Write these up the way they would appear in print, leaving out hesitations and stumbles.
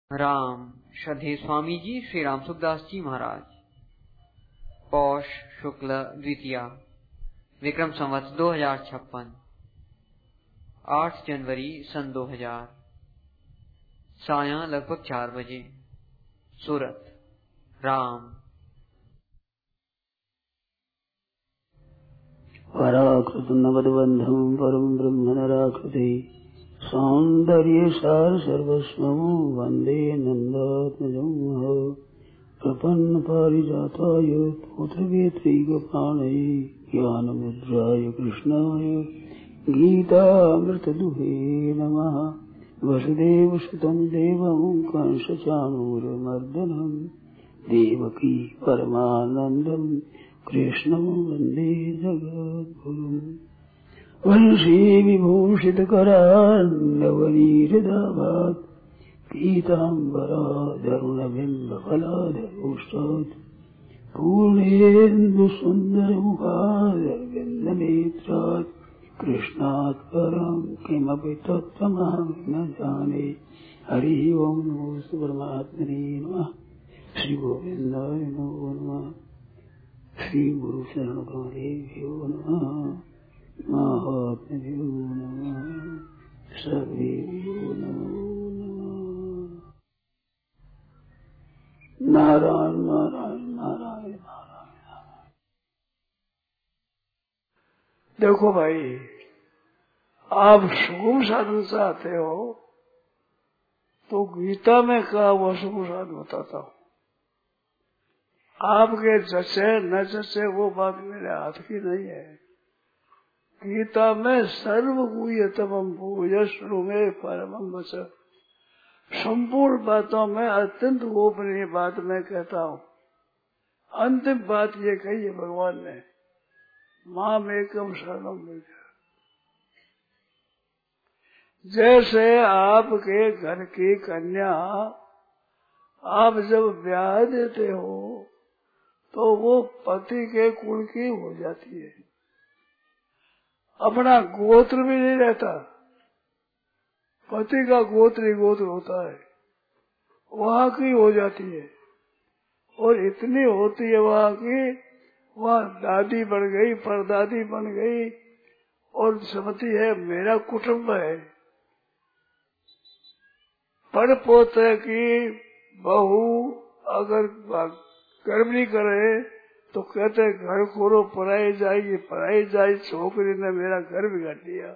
राम श्रद्धेय स्वामी जी श्री राम सुखदास जी महाराज। पौष शुक्ल द्वितीया, विक्रम संवत 2056, 8 जनवरी सन 2000, सायं लगभग 4 बजे। सूरत। राम। पराकृत नवदबंधम परम ब्रह्म नराकृते सौंदर्य सार सर्वस्वं वंदे नंदात्मजं प्रपन्न पारिजाताय पुत्रवेत्रैकपाणये ज्ञानमुद्राय कृष्णाय गीतामृतदुहे नमः। वसुदेवसुतं देवं कंसचाणूरमर्दनं देवकी परमानन्दं कृष्णं वन्दे जगद्गुरुम्। वंशी विभूषितकरान्नवनीरदाभात् पीताम्बराधरुणबिम्बफलाधरोष्टात् पूर्णेन्दुसुन्दरमुखादरविन्दनेत्रात् कृष्णात् परं किमपि तत्त्वमहं न जाने। हरिः ओं नमोऽस्तु परमात्मने नमः। श्रीगोविन्दाय नमो नमः। श्रीगुरुचरणकमलेभ्यो नमः। महात्म्यो नमः। सर्वेभ्यो नमो नमः। नारायण नारायण नारायण नारायण। देखो भाई, आप सुगम साधन चाहते हो तो गीता में कहा वो सुगम साधन बताता हूँ। आपके जचे न जचे वो बात मेरे हाथ की नहीं है। गीता में सर्वगुह्यतमं भूयश्रुमे परमं वच, संपूर्ण बातों में अत्यंत गोपनीय बात मैं कहता हूँ। अंतिम बात ये कही है भगवान ने, माम एकम शरणम व्रज। जैसे आपके घर की कन्या आप जब ब्याह देते हो तो वो पति के कुल की हो जाती है, अपना गोत्र भी नहीं रहता। पति का गोत्र ही गोत्र होता है, वहाँ की हो जाती है। और इतनी होती है वहाँ की, वहाँ दादी बन गई, परदादी बन गई और समझती है मेरा कुटुम्ब है। पर पोते की बहू अगर कर्म नहीं करे तो कहते घर खोरो पढ़ाई जाएगी, पढ़ाई जाए, छोकरी ने मेरा घर बिगाड़ दिया।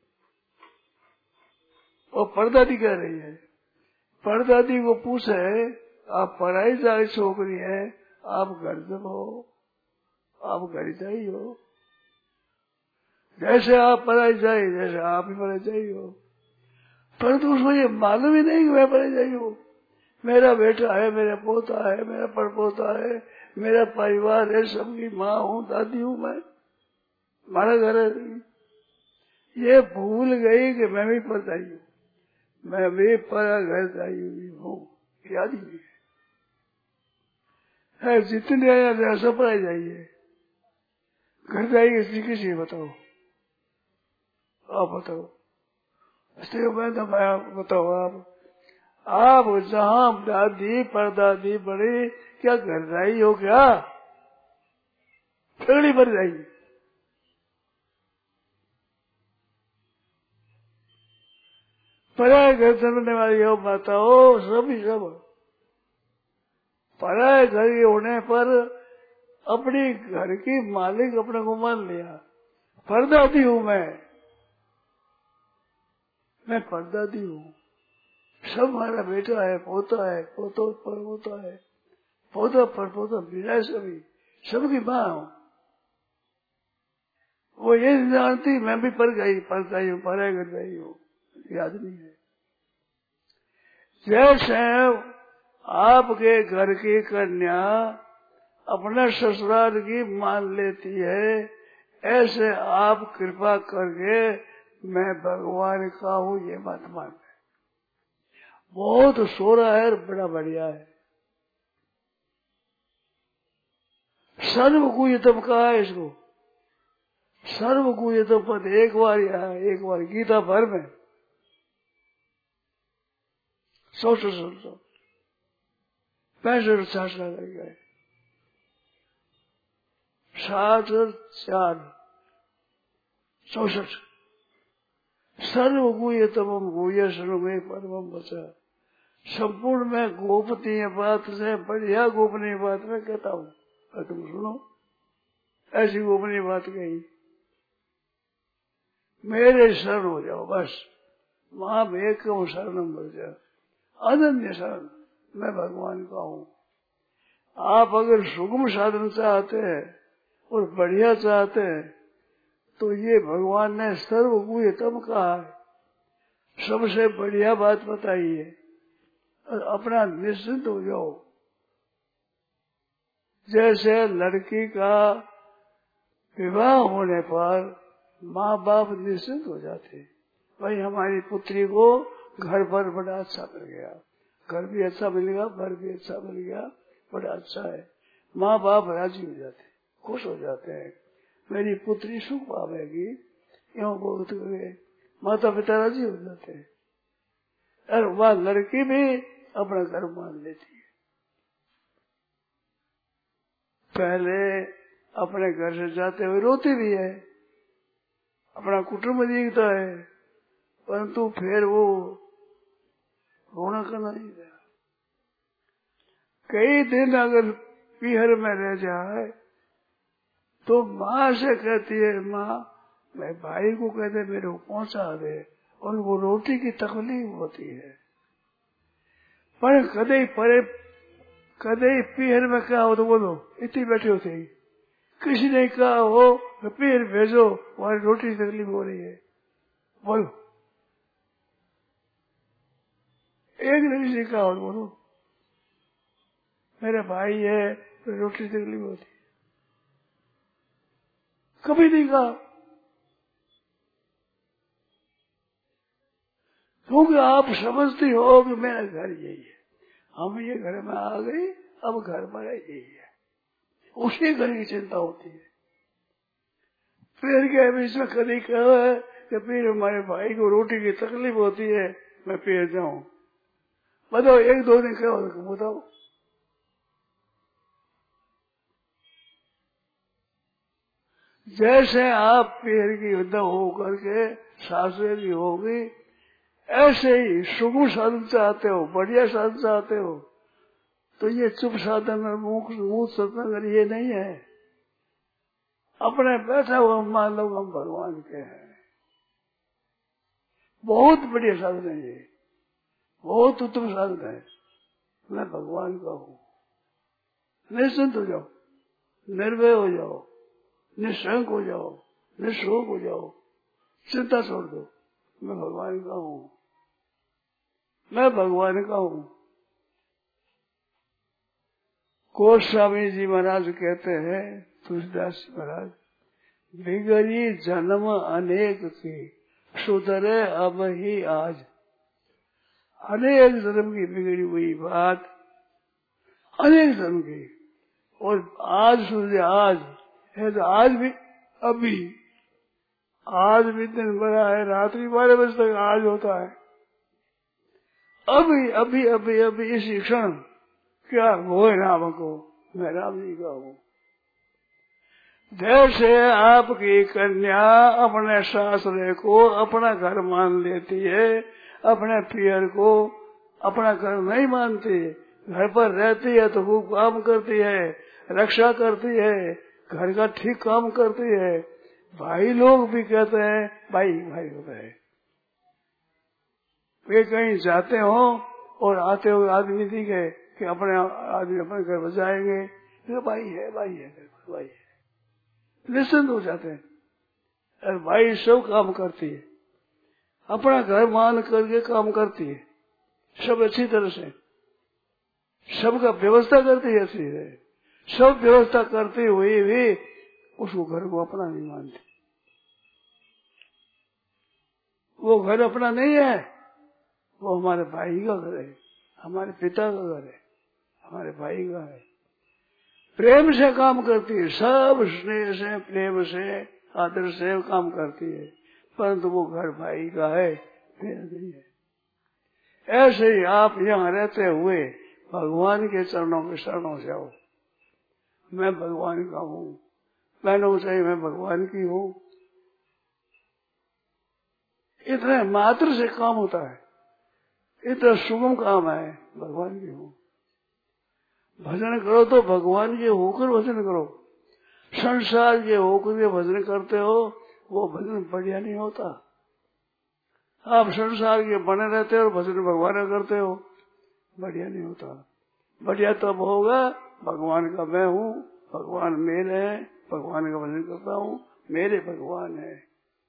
और परदादी कह रही है, परदादी को पूछे आप पढ़ाई जाए छोकरी है, आप घर जब हो, आप घर जाई हो। जैसे आप पढ़ाई जाए, जैसे आप ही पढ़ाई जाई हो। परंतु उसको ये मालूम ही नहीं कि मैं पढ़ाई जाई हूँ। मेरा बेटा है, मेरा पोता है, मेरा परपोता है, मेरा परिवार है, सबकी माँ हूँ, दादी हूँ, मैं हमारा घर है। ये भूल गई कि मैं भी परदाई हूँ, मैं भी परा घर जाई हुई हूँ। याद ही नहीं है। जितने आया सब पढ़ाई जाइए, घर जाइए किसी बताओ, आप बताओ। मैं तो बताओ आप जहाँ दादी परदादी बड़ी, क्या घर जाई हो क्या? थोड़ी भर जाएगी। पराये घर चलने वाली हो माताओ, सभी सब पराये घर होने पर अपनी घर की मालिक अपने को मान लिया। परदादी हूँ मैं परदादी हूँ। सब हमारा बेटा है, पोता है, पोतो पर पोता है, पोता पर पोता मिला है, सभी सबकी माँ हूँ। वो ये जानती मैं भी पर गई हूँ, पराये घर गई हूँ, याद नहीं है। जैसे आपके घर की कन्या अपने ससुराल की मान लेती है, ऐसे आप कृपा करके मैं भगवान का हूँ ये मत मान। बहुत सोरा है, बड़ा बढ़िया है। सर्वगुह्यतम कहा है इसको। सर्वगुह्यतम पद एक बार यहाँ, एक बार गीता भर में सोचो 65 शासना कर गए। 7 और 4 64। सर्वगुह्य तमम गुह्य सर्वमय परमम बचा। संपूर्ण में गोपनीय बात से बढ़िया गोपनीय बात मैं कहता हूँ, तुम सुनो। ऐसी गोपनीय बात कही, मेरे शरण हो जाओ बस। वहां एक शरणम बढ़ जाओ, अनन्य शरण मैं भगवान का हूँ। आप अगर सुगम साधन चाहते हैं और बढ़िया चाहते हैं तो ये भगवान ने सर्वगुह्यतम कहा है, सबसे बढ़िया बात बताई है। और अपना निश्चिंत हो जाओ। जैसे लड़की का विवाह होने पर माँ बाप निश्चिंत हो जाते, भाई हमारी पुत्री को घर पर बड़ा अच्छा मिल गया, घर भी अच्छा मिलेगा, घर भी अच्छा मिल गया, बड़ा अच्छा है। माँ बाप राजी हो जाते, खुश हो जाते हैं, मेरी पुत्री सुख पावेगी, यूं बोलते हुए माता पिता राजी हो जाते हैं। और वह लड़की भी अपना घर मान लेती है। पहले अपने घर से जाते हुए रोती भी है, अपना कुटुंब दिखता है, परंतु फिर वो रोना करना नहीं रहा। कई दिन अगर पीहर में रह जाए तो माँ से कहती है, माँ मैं भाई को कहते मेरे को पहुंचा दे, और वो रोटी की तकलीफ होती है। पर कदे पीहर में क्या हो तो बोलो, इतनी बैठी होती, किसी ने कहा हो तो पीहर भेजो, वहां रोटी की तकलीफ हो रही है, बोलो। एक ने किसी ने कहा हो तो बोलो, मेरा भाई है तो रोटी की तकलीफ होती है, कभी नहीं कहा। क्योंकि आप समझती हो कि मेरा घर यही है, हम ये घर में आ गई, अब घर पर यही है, उसी घर की चिंता होती है। फिर क्या बीच में कभी कहा है कि फिर हमारे भाई को रोटी की तकलीफ होती है, मैं फिर जाऊं, बताओ एक दो दिन क्या होगा, बताओ। जैसे आप पेड़ की युद्ध हो करके सासरे की होगी, ऐसे ही सुगम साधन चाहते हो, बढ़िया साधन चाहते हो, तो ये चुप साधन और मुख सत्संग ये नहीं है। अपने बैठा हुआ मान लो हम भगवान के हैं, बहुत बढ़िया साधन है ये, बहुत उत्तम साधन है, मैं भगवान का हूँ। निश्चिंत हो जाओ, निर्भय हो जाओ, निशंक हो जाओ, निशोक हो जाओ, चिंता छोड़ दो, मैं भगवान का हूँ, मैं भगवान का हूँ। गोस्वामी जी महाराज कहते हैं, तुलसीदास जी महाराज, बिगड़ी जन्म अनेक की, सुधरे अब ही आज। अनेक जन्म की बिगड़ी हुई बात, अनेक जन्म की, और आज सुधरे आज है तो आज भी, अभी आज भी दिन बड़ा है, रात्रि 12 बजे तक आज होता है, अभी अभी अभी अभी इसी क्षण क्या हो राम को, मैं राम जी का हूँ। जैसे आपकी कन्या अपने सासरे को अपना घर मान लेती है, अपने पियर को अपना घर नहीं मानती, घर पर रहती है तो वो काम करती है, रक्षा करती है, घर का ठीक काम करती है। भाई लोग भी कहते हैं भाई भाई होता है, वे कहीं जाते हो और आते हुए आदमी दिखे कि अपने आदमी अपने घर पर जाएंगे, भाई है भाई है भाई है, निश्चिंत हो जाते हैं। और भाई सब काम करती है, अपना घर मान करके काम करती है, सब अच्छी तरह से, सबका व्यवस्था करती है अच्छी है, सब व्यवस्था करते हुए भी उसको घर को अपना नहीं मानती। वो घर अपना नहीं है, वो हमारे भाई का घर है, हमारे पिता का घर है, हमारे भाई का है। प्रेम से काम करती है, सब स्नेह से, प्रेम से, आदर से काम करती है, परंतु वो घर भाई का है, मेरा नहीं है। ऐसे ही आप यहाँ रहते हुए भगवान के चरणों के शरणों से आओ। मैं भगवान का हूँ, मैंने चाहिए मैं भगवान की हूँ। इतने मात्र से काम होता है, इतना सुगम काम है, भगवान की हूँ। भजन करो तो भगवान के होकर भजन करो। संसार के होकर के भजन करते हो, वो भजन बढ़िया नहीं होता। आप संसार के बने रहते हो और भजन भगवान का करते हो, बढ़िया नहीं होता। बढ़िया तब होगा भगवान का मैं हूँ, भगवान मेरे हैं, भगवान का भजन करता हूँ, मेरे भगवान है।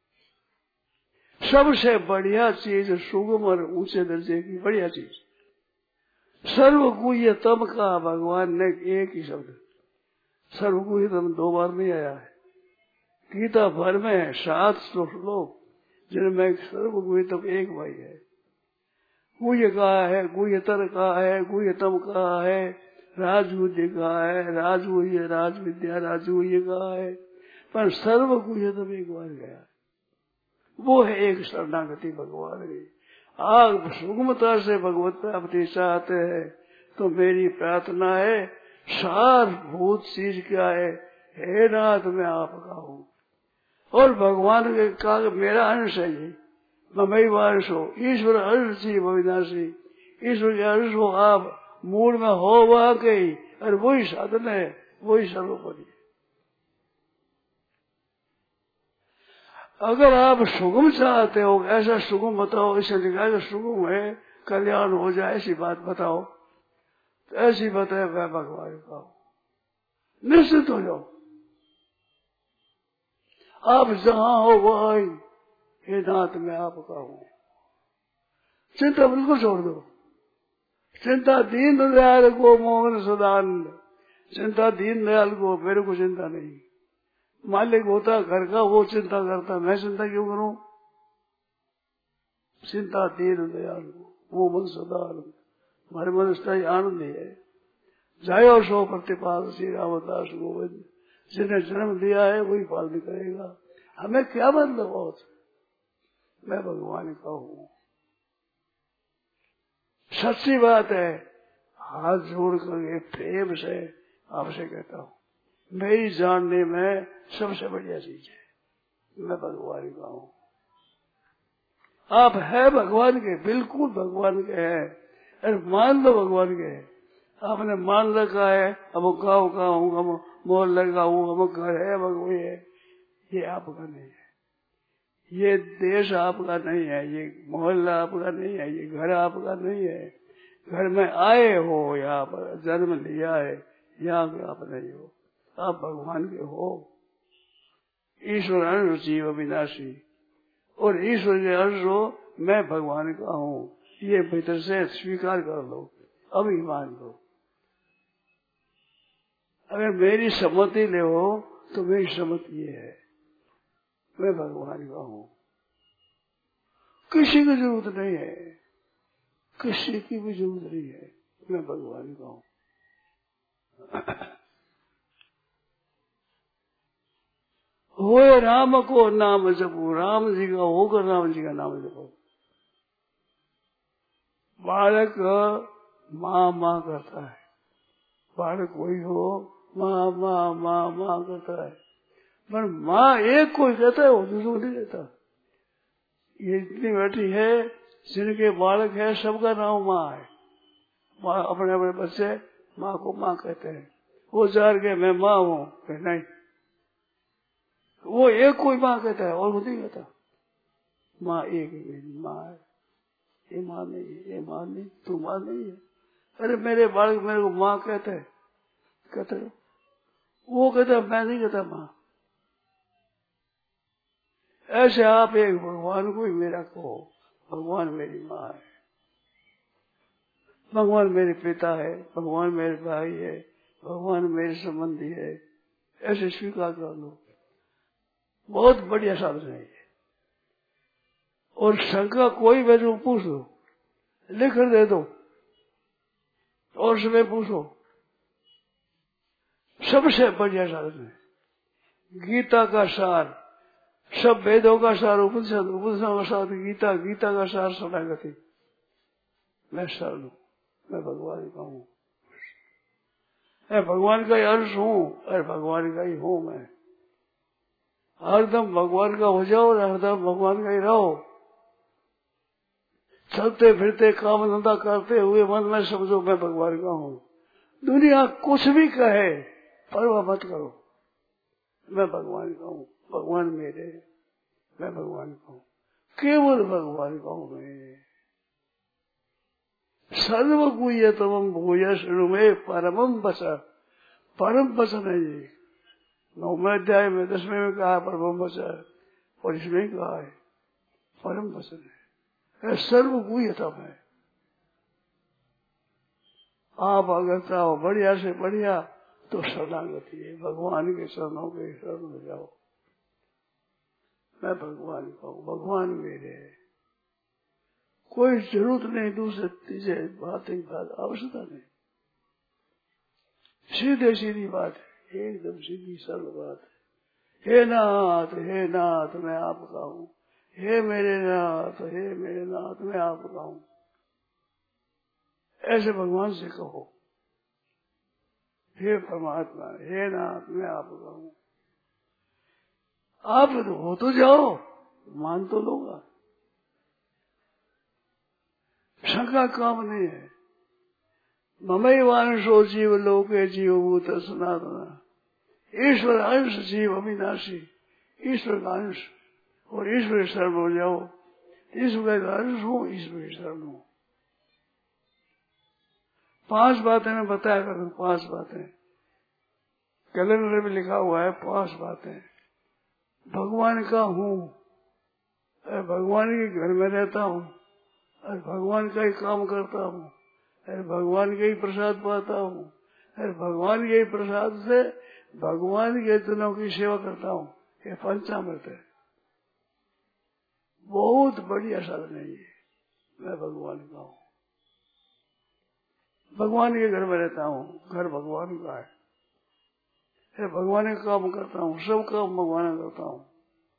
सबसे बढ़िया चीज सुगम और ऊंचे दर्जे की बढ़िया चीज सर्वगुह्यतम का भगवान ने एक ही शब्द, सर्वगुह्यतम 2 बार नहीं आया है। गीता भर में 7 श्लोक जिनमें सर्वगुह्यतम एक भाई है। गुह्य का है, गुह्यतर का है, गुह्यतम का है, राजगुह्य का है, राजगुह्य, राजविद्या, राजगुह्य का है, पर सर्वगुह्यतम एक बार गया। वो है एक शरणागति भगवान की। आप सुगमता से भगवत प्राप्ति चाहते हैं तो मेरी प्रार्थना है, सारभूत चीज क्या है, हे नाथ मैं आपका हूँ और भगवान के का मेरा अंश है जी, ममई वांश हो, ईश्वर अंश जीव अविनाशी, ईश्वर के अंश हो आप, मूल में हो वह गई और वही साधन है, वही सर्वोपरि। अगर आप सुगम चाहते हो, ऐसा सुगम बताओ, इसे लिखा कि सुगम है, कल्याण हो जाए, ऐसी बात बताओ, तो ऐसी बताए मैं भगवान का हूँ, निश्चित हो जाओ। आप जहां हो वहां ही, हे नाथ मैं आपका हूँ। चिंता बिल्कुल छोड़ दो। चिंता दीन दयाल को मोहन सदानंद, चिंता दीन दयाल को, मेरे को चिंता नहीं। मालिक होता घर का, वो चिंता करता, मैं चिंता क्यों करूं। चिंता दीन दयाल को, वो मन सदानंद, हमारे मन स्थायी आनंद ही है। जायो सो प्रतिपाल श्री रामदास गोविंद, जिन्हें जन्म दिया है वही पालन करेगा। हमें क्या मतलब हो, मैं भगवान का हूँ। सच्ची बात है, हाथ जोड़ कर प्रेम से आपसे कहता हूँ, मेरी जानने में सबसे बढ़िया चीज है, मैं भगवान का हूँ। आप है भगवान के, बिल्कुल भगवान के हैं, अरे मान लो भगवान के। आपने मान रखा है, अब गाँव का हूँ, हम मोहल्ले का हूँ, हम घर है, भगवान है, ये आपका नहीं है। ये देश आपका नहीं है, ये मोहल्ला आपका नहीं है, ये घर आपका नहीं है। घर में आए हो, यहाँ पर जन्म लिया है, यहाँ के आप नहीं हो, आप भगवान के हो। ईश्वर अंश जीव अविनाशी, और ईश्वर के अंश हो, मैं भगवान का हूँ, ये भीतर से स्वीकार कर लो, अभिमान लो। अगर मेरी सम्मति ले हो तो मेरी सम्मति ये है, मैं भगवान का हूँ। किसी की जरूरत नहीं है, किसी की भी जरूरत नहीं है, मैं भगवान का हूँ। होए राम को नाम जपो, राम जी का होकर राम जी का नाम जपो। बालक माँ माँ करता है, बालक कोई हो माँ माँ माँ माँ करता है, पर माँ एक कोई कहता है, वो दूसरों नहीं कहता। ये इतनी बैठी है जिनके बालक है, सबका नाम माँ है। माँ अपने अपने बच्चे माँ को माँ कहते हैं। वो जार के मैं माँ हूँ, नहीं, वो एक कोई माँ कहता है और वो नहीं कहता। माँ एक ही माँ है, ये माँ नहीं, ये माँ नहीं, तू माँ नहीं है। अरे मेरे बालक मेरे को माँ कहते हैं, कहते हैं, वो कहता मैं नहीं कहता माँ। ऐसे आप एक भगवान को ही मेरा कहो, भगवान मेरी माँ है, भगवान मेरे पिता है, भगवान मेरे भाई है, भगवान मेरे संबंधी है, ऐसे स्वीकार कर लो। बहुत बढ़िया साधन है ये। और शंका कोई वैसे पूछ लो, लिख कर दे दो और समय पूछो, सबसे बढ़िया साधन है। गीता का सार, सब वेदों का सार उपनिषद, उपनिषदों का सार गीता, गीता का सार शरणागति। मैं शरण हूँ, मैं भगवान का हूँ, भगवान का ही अंश हूँ, अरे भगवान का ही हूँ मैं। हरदम भगवान का हो जाओ और हरदम भगवान का ही रहो। चलते फिरते काम धंधा करते हुए मन में समझो मैं भगवान का हूँ। दुनिया कुछ भी कहे परवाह मत करो, मैं भगवान का हूँ, भगवान मेरे, मैं भगवान का हूँ, केवल भगवान का हूँ मैं। सर्व गुह्यतमं भूय शृणु मे परमं वचन, परम वचन है ये। 9वें अध्याय में 10वें में कहा परम वचन, और इसमें कहा है परम वचन है, सर्व गुह्यतम है। आप अगर चाहो बढ़िया से बढ़िया तो शरणागति है, भगवान के चरणों के शरण में जाओ। मैं भगवान का हूँ, भगवान मेरे है, कोई जरूरत नहीं दूसरे तीसरे बात आवश्यकता नहीं। सीधे सीधी बात है, एकदम सीधी सरल बात है। हे नाथ मैं आपका हूँ, हे मेरे नाथ मैं आपका हूँ। ऐसे भगवान से कहो, हे परमात्मा, हे नाथ मैं आपका हूँ। आप हो तो जाओ, मान तो लोगा, शंका काम नहीं है। ममैवांशो जीव लोके जीवभूत सनातन, ईश्वर अंश जीव अविनाशी, ईश्वर का अंश, और ईश्वर शरण हो जाओ। ईश्वर का अंश हो, ईश्वर शरण हो। 5 बातें मैं बताया करूँ, 5 बातें कैलेंडर में लिखा हुआ है, 5 बातें। भगवान का हूँ, भगवान के घर में रहता हूँ, अरे भगवान का ही काम करता हूँ, अरे भगवान के ही प्रसाद पाता हूँ, अरे भगवान के ही प्रसाद से भगवान के जनों की सेवा करता हूँ। ये पंचामृत है, बहुत बढ़िया साधन है ये। मैं भगवान का हूँ, भगवान के घर में रहता हूँ, घर भगवान का है, भगवान का काम करता हूँ, सब काम भगवान का करता हूँ।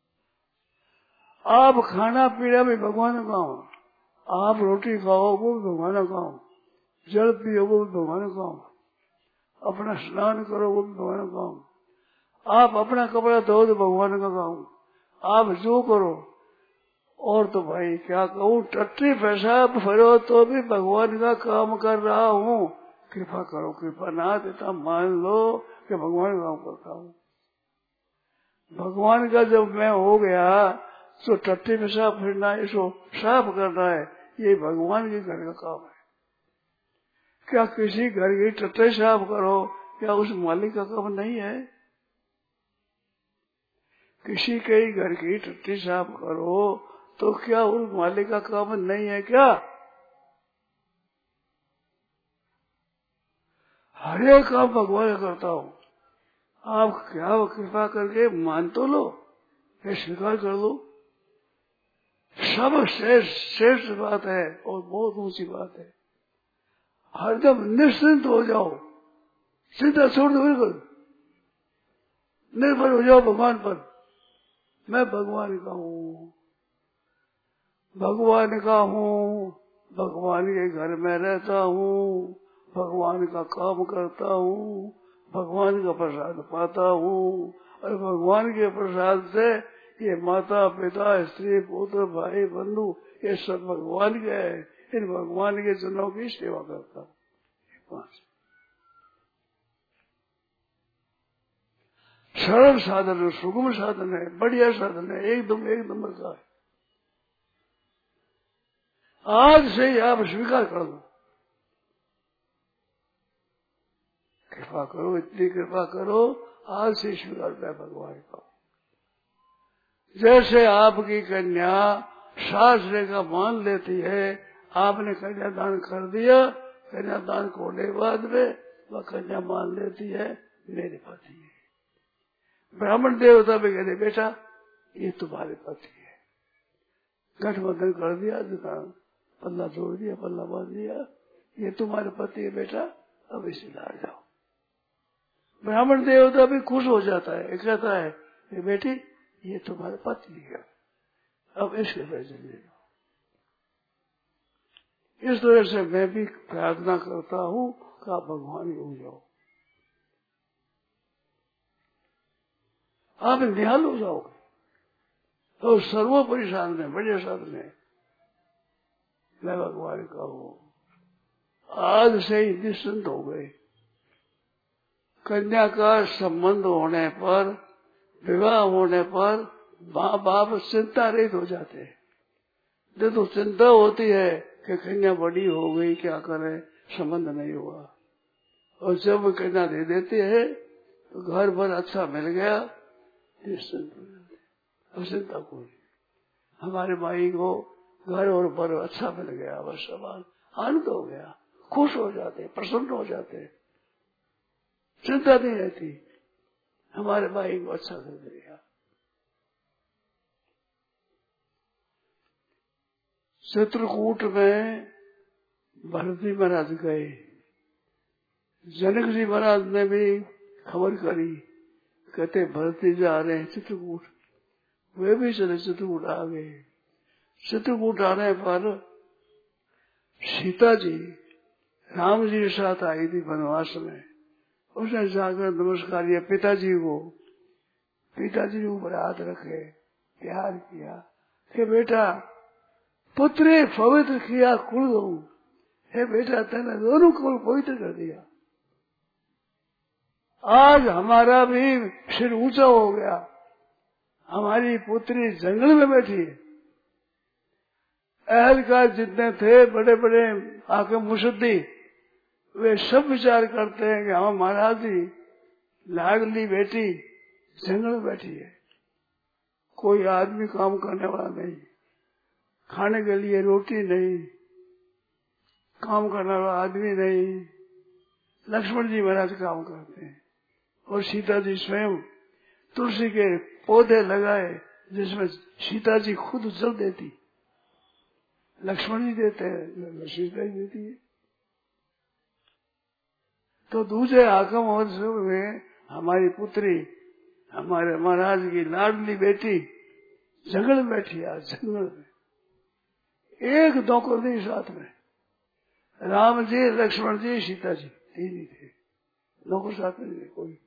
आप खाना पीना भी भगवान का हूँ, आप रोटी खाओ वो भी भगवान का हूँ, जल पियो वो भी भगवान का हूँ, अपना स्नान करो वो भी भगवान का हूँ, आप अपना कपड़ा धो तो भगवान का हूँ, आप जो करो। और तो भाई क्या कहूँ, टट्टी पेशाब फरो तो भी भगवान का काम कर रहा हूँ। कृपा करो, कृपा ना देता मान लो कि भगवान का काम करता हूँ। भगवान का जब मैं हो गया तो टट्टी पेशाब फिरना, इसको साफ करना है, ये भगवान के घर का काम है। क्या किसी घर की टट्टी साफ करो, क्या उस मालिक का काम नहीं है? किसी के घर की टट्टी साफ करो तो क्या उस मालिक का काम नहीं है क्या? हर एक काम भगवान करता हूँ। आप क्या कृपा करके मान तो लो, ये स्वीकार कर लो। सब श्रेष्ठ बात है और बहुत ऊंची बात है। हरदम निश्चिंत हो जाओ, चिंता छोड़ दो, बिल्कुल निर्भर हो जाओ भगवान पर। मैं भगवान का हूँ, भगवान का हूँ, भगवान के घर में रहता हूँ, भगवान का काम करता हूँ, भगवान का प्रसाद पाता हूँ, और भगवान के प्रसाद से ये माता पिता स्त्री पुत्र भाई बंधु ये सब भगवान के है। इन भगवान के जनों की सेवा करता हूँ। 5 सरल साधन है, सुगम साधन है, बढ़िया साधन है, एक नंबर का है। आज से ही आप स्वीकार कर दो। कृपा करो, इतनी कृपा करो, आज से स्वीकार कर भगवान का। जैसे आपकी कन्या शास्त्र का मान लेती है, आपने कन्यादान कर दिया, कन्यादान होने बाद में वह कन्या मान लेती है मेरे पति है। ब्राह्मण देवता भी कहते बेटा ये तुम्हारे पति है, गठबंधन कर दिया, पल्ला जोड़ दिया, पल्ला बांध दिया, ये तुम्हारे पति है बेटा, अब इसे ला जाओ। ब्राह्मण देवता भी खुश हो जाता है, कहता है ये बेटी ये तुम्हारे पति है, अब इसके पैसे ले लो। इस तरह से मैं भी प्रार्थना करता हूँ कि आप भगवान हो जाओ। आप निहाल हो जाओगे। तो सर्वोपरि साधन है, बढ़िया साधन है। मैं भगवान का हूँ। आज से ही निश्चिंत हो गए। कन्या का संबंध होने पर, विवाह होने पर माँ बाप चिंता रहित हो जाते हैं। जब तो चिंता होती है कि कन्या बड़ी हो गई, क्या करे, संबंध नहीं हुआ, और जब कन्या दे देते हैं तो घर भर अच्छा मिल गया, निश्चिंत हो जाते। अब चिंता कोई, हमारे भाई को घर और भर अच्छा मिल गया, बस सवाल आनंद हो गया, खुश हो जाते, प्रसन्न हो जाते, चिंता नहीं रहती, हमारे भाई को अच्छा कर दिया। चित्रकूट में भरत जी महाराज गए, जनक जी महाराज ने भी खबर करी, कहते भरत जी जा रहे हैं चित्रकूट। वे भी चले चित्रकूट आ गए। चित्रकूट आने पर सीता जी राम जी के साथ आई थी वनवास में। उसने जाकर नमस्कार किया पिताजी को, पिताजी के ऊपर हाथ रखे, प्यार किया कि बेटा पुत्र पवित्र किया कुल गऊ, हे बेटा तेने दोनों कुल पवित्र कर दिया। आज हमारा भी सिर ऊंचा हो गया, हमारी पुत्री जंगल में बैठी है। अहलकार जितने थे बड़े बड़े आके मुसद्दी, वे सब विचार करते हैं कि हम महाराज जी लाडली बेटी जंगल में बैठी है, कोई आदमी काम करने वाला नहीं, खाने के लिए रोटी नहीं, काम करने वाला आदमी नहीं। लक्ष्मण जी महाराज काम करते हैं और सीता जी स्वयं तुलसी के पौधे लगाए जिसमें सीता जी खुद जल देती, लक्ष्मण जी देते हैं, सीता जी देती है। तो दूसरे हाकम में हमारी पुत्री, हमारे महाराज की लाडली बेटी जंगल में बैठी, आज जंगल में एक नौकर नहीं साथ में, राम जी लक्ष्मण जी सीता जी तीन ही थे, नौकर साथ में नहीं कोई।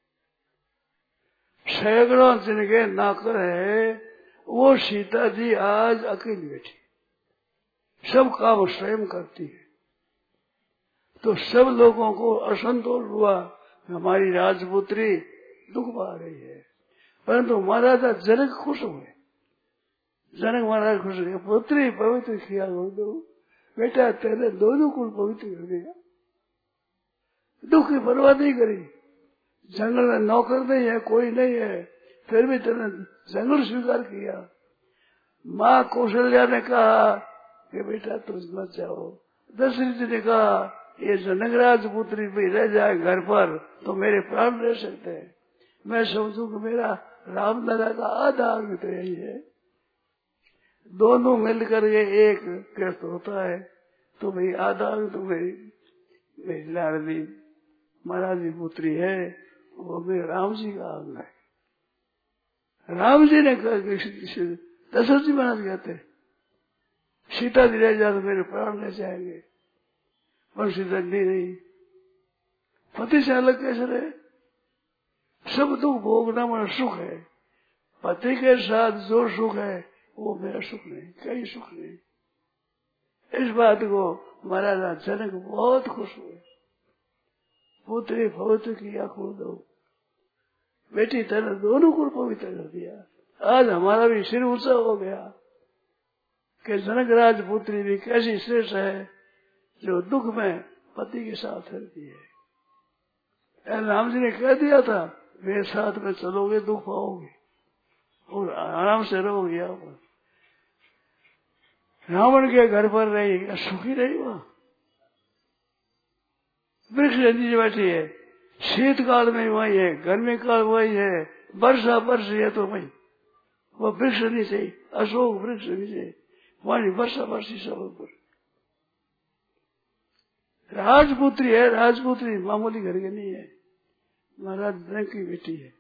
सैकड़ों जिनके नौकर है वो सीता जी आज अकेली बैठी, सब काम स्वयं करती है। तो सब लोगों को असंतोष हुआ, हमारी राजपुत्री दुख पा रही है। परंतु महाराजा जनक खुश हुए, जनक महाराज खुश हुए, पुत्री पवित्र किया दो, बेटा तेरे दोनों कुल पवित्र कर दिया, दुख की परवाह नहीं करी। जंगल में नौकर नहीं है, कोई नहीं है, फिर भी तेने जंगल स्वीकार किया। माँ कौशल्या ने कहा कि बेटा तुम मत जाओ। दशरथ जी ने कहा ये जनकराज पुत्री भी रह जाए घर पर तो मेरे प्राण रह सकते हैं। मैं समझू कि मेरा रामलला का आधा अंग तो यही है। दोनों मिलकर के एक कृत होता है, तो भाई आधा अंग तो मेरी लाडली महाराज की पुत्री है, वो मेरे राम जी का अंग है। राम जी ने कहा, दशरथ जी महाराज कहते सीता जी रह जाए तो मेरे प्राण रह जाएंगे, पर सीता नहीं, पति से अलग कैसे रहे? सब दुख भोगना मेरा सुख है, पति के साथ जो सुख है वो मेरा सुख नहीं, कहीं सुख नहीं। इस बात को महाराजा जनक बहुत खुश हुए। पुत्री पवित्र किया कुल दो, बेटी तेने दोनों को पवित्र कर दिया। आज हमारा भी सिर ऊंचा हो गया कि जनक राज पुत्री भी कैसी श्रेष्ठ है जो दुख में पति के साथ रहती है। राम जी ने कह दिया था मेरे साथ में चलोगे दुख पाओगे और आराम से रहोगे। यहाँ पर रावण के घर पर रही सुखी रही, वहां वृक्ष नीचे बैठी है, शीतकाल में वही है, गर्मी काल वही है, वर्षा वर्ष है तो वही वो वृक्ष नीचे, अशोक वृक्ष नीचे वही वर्षा वर्षी सब पर। राजपुत्री है, राजपुत्री मामूली घर के नहीं है, महाराज जनक की बेटी है।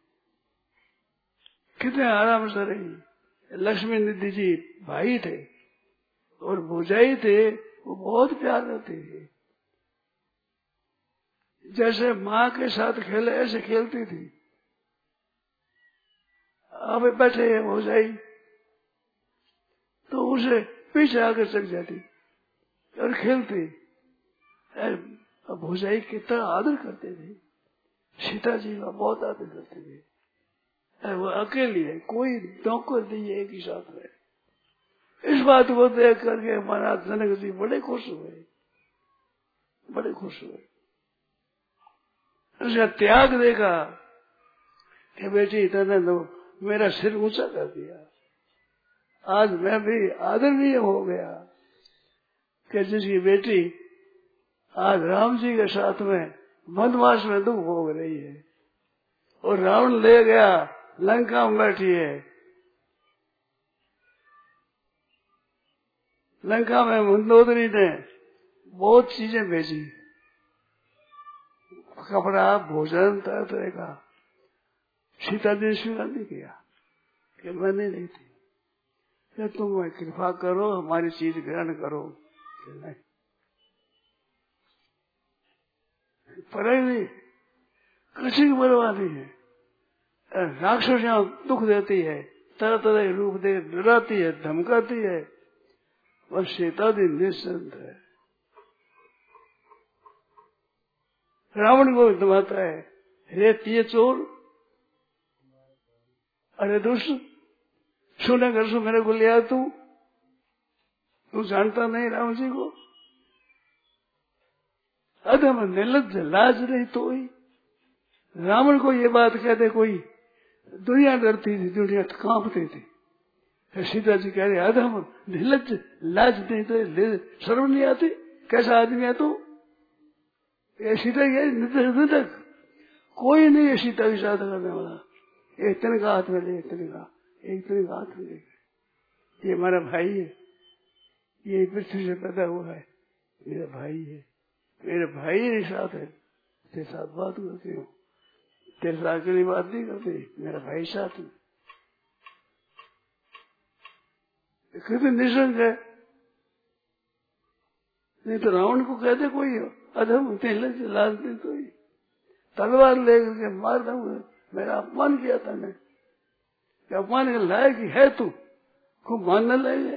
कितने आराम से रही। लक्ष्मी निधि जी भाई थे और भुजाई थे, वो बहुत प्यार करती थी, जैसे माँ के साथ खेले ऐसे खेलती थी। वहां पे बैठे हैं हो जाए तो उसे पीछे आकर चल जाती और खेलती। अब भौजाई कितना आदर करते थे, सीता जी का बहुत आदर करते थे। वो अकेली है, कोई नौकर नहीं है एक ही साथ में। इस बात को देख करके महाराज जनक जी बड़े खुश हुए, बड़े खुश हुए। उसका त्याग देखा कि बेटी तूने तो मेरा सिर ऊंचा कर दिया, आज मैं भी आदरणीय हो गया कि जिसकी बेटी आज राम जी के साथ में वनवास में दुख भोग रही है और रावण ले गया लंका में बैठी है। लंका में मंदोदरी ने बहुत चीजें भेजी, कपड़ा, भोजन, तरह तरह का। सीता जी ने स्वीकार नहीं किया कि मैंने नहीं थी, क्या तुम कृपा करो हमारी चीज ग्रहण करो। नहीं, पर नहीं, किसी की परवाह नहीं है। राक्षसियां दुख देती है, तरह तरह के रूप दे डराती है, धमकाती है, और सीता जी निश्चिंत है। रावण को धमकाता है, रे तिये चोर, अरे दुष्ट, सुने घर से मेरे को लिया तू जानता नहीं राम जी को। अधम निर्लज्ज लाज नहीं तो ही रावण को ये बात कहते कोई दुनिया डरती थी, दुनिया कांपती थी। सीता जी कह रहे अधम निर्लज्ज लाज नहीं तो शर्म नहीं आती, कैसा आदमी है तू। ये सीता कह रही कोई नहीं है सीता की साथ करने वाला। एक तन का हाथ में ले, एक तन का हाथ में ले, ये हमारा भाई है, ये पृथ्वी से पैदा हुआ है, मेरा भाई है, मेरे भाई के साथ है, तेरे साथ बात करती हूँ, तेरे साथ के लिए बात नहीं करती, मेरा भाई साथ में। कितने निशंक है, नहीं तो रावण को कहते कोई अधम लाल नहीं तो ही तलवार लेकर के मार दूंगा, मेरा अपमान किया था ने, अपमान के लायक ही है तू, खूब मानने लगे,